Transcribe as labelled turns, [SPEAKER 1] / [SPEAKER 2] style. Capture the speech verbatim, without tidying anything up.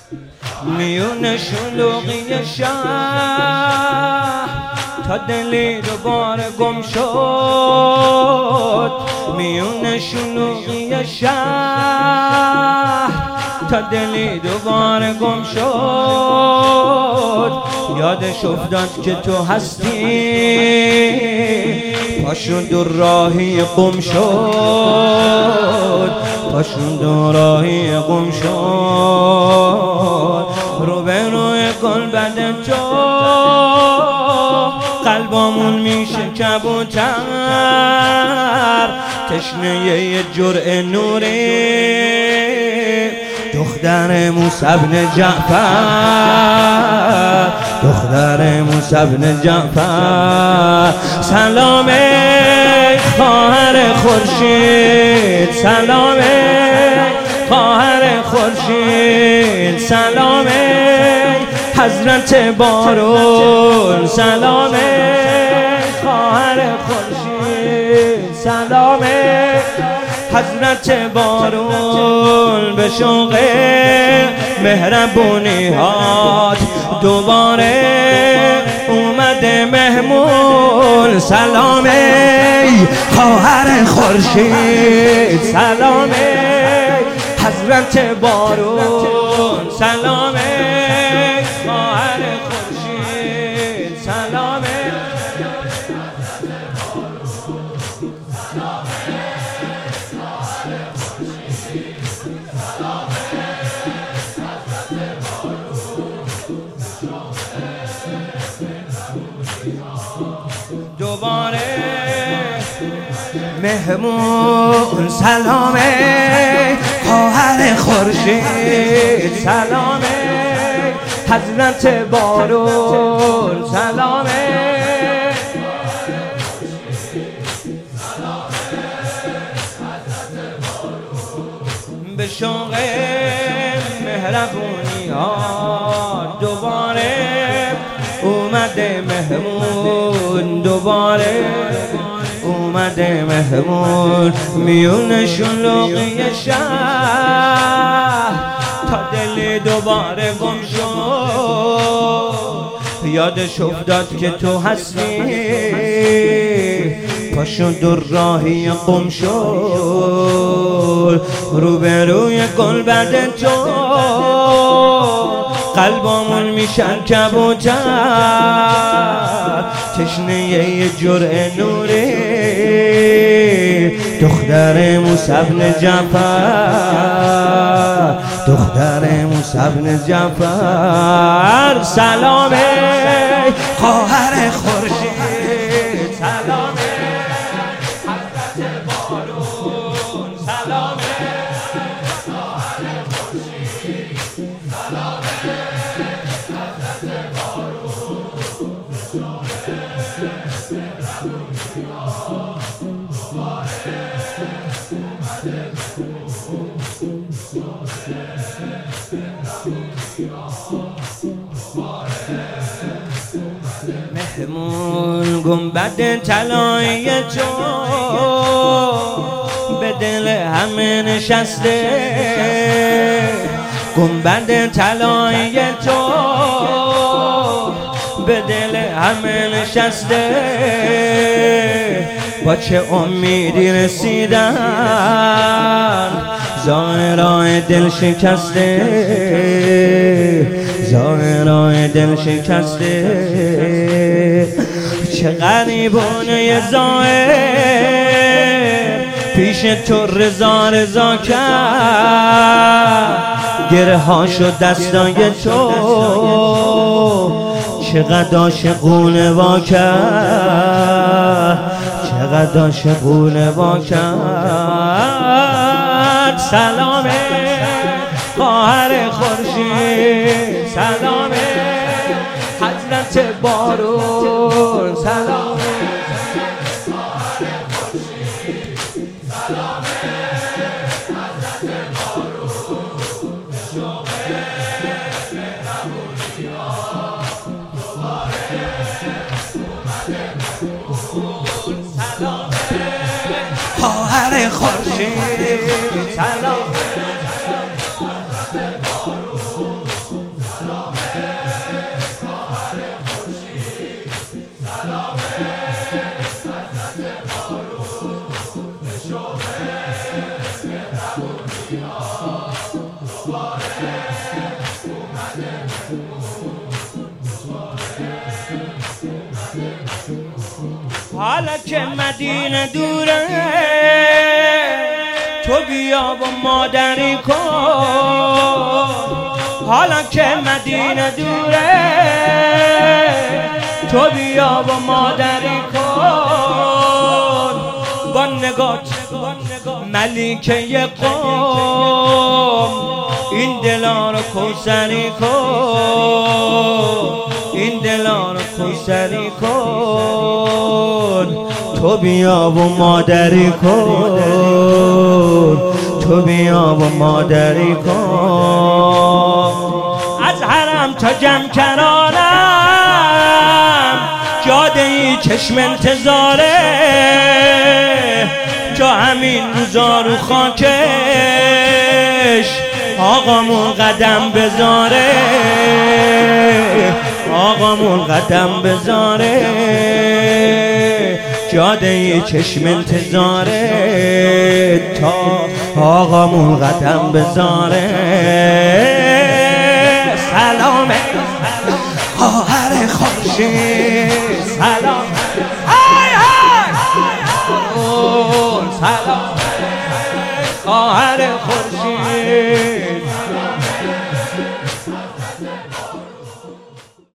[SPEAKER 1] میون شلوغی شهر تا دلی دوباره گم شد. میون شلوغی شهر تا دلی دوباره گم شد. یادش افتاد که تو هستی، پاشون دو راهی قم شد. پاشون دو راهی قم شد. رو به روی گلبد تو قلبامون میشه کبوتر، تشنه یه جرعه نوری. دختر موسی بن جعفر، دختر موسی بن جعفر. سلام ای خواهر خورشید، سلام ای خواهر خورشید. سلام ای حضرت بارون، سلام ای خواهر خورشید. سلام ای حضرت بارون. به شوق مهربونی هات دوباره اومده مهمون. سلام ای خواهر خورشید، سلام ای حضرت بارون. سلام ای خواهر خورشید، سلام ای دوباره مهمون. سلام ای خواهر خورشید، سلام ای حضرت بارون. سلام ای به شوق مهربونی ها دوباره اومده مهمون. دوباره اومده مهمون. میون شلوغی شهر تا دلی دوباره گم شد. یادش افتاد که تو هستی، پاشو دو راهی قم شد. روبروی گلبد تو قلبامون میشن کبوتر، تشنه یه جرعه نوری. دختر موسی بن جعفر، دختر موسی بن جعفر. سلام ای خواهر خورشید، سلام ای حضرت بارون. سلام ای خواهر خورشید، سلام ای حضرت مهمون. گنبد طلایی تو به دل همه نشسته. گنبد طلایی تو به دل همه نشسته. با چه امیدی رسیدن ظاهرای دل شکسته، ظاهرای دل شکسته. چه غریبونه ظاهر پیش تو رضا رضا کرد. گره هاشو دستای تو چقدر عاشقونه وا کرد، چقدر عاشقونه وا کرد. سلام خواهر خورشید، سلام حضرت بارون. سلام خواهر خورشید، سلام حالا که مدینه دوره تو بیا و مادری کن. حالا که مدینه دوره تو بیا و مادری کن. با نگات ملیکه قوم این دلا رو کوثری کن. این دلا رو کوثری کن. تو بیا و مادری کن. تو بیا و مادری کن. از حرم تا جمع کرانم جاده ای چشم انتظاره. جا همین روزا رو خاکش آقامون قدم بذاره. آقامون قدم بذاره. جاده ای چشم انتظاره تا آقامون قدم بذاره. سلام خواهر خورشید، سلام